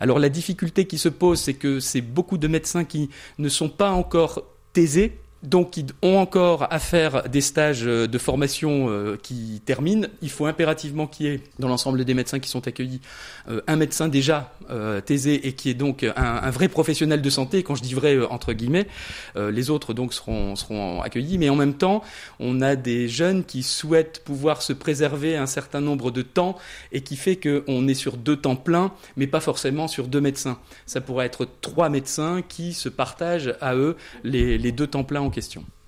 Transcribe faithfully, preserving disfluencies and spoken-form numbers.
Alors la difficulté qui se pose, c'est que c'est beaucoup de médecins qui ne sont pas encore thésés, donc ils ont encore à faire des stages de formation euh, qui terminent. Il faut impérativement qu'il y ait, dans l'ensemble des médecins qui sont accueillis, euh, un médecin déjà euh, thésé et qui est donc un, un vrai professionnel de santé. Quand je dis vrai, euh, entre guillemets, euh, les autres donc seront, seront accueillis. Mais en même temps, on a des jeunes qui souhaitent pouvoir se préserver un certain nombre de temps et qui fait qu'on est sur deux temps pleins, mais pas forcément sur deux médecins. Ça pourrait être trois médecins qui se partagent à eux les, les deux temps pleins en question.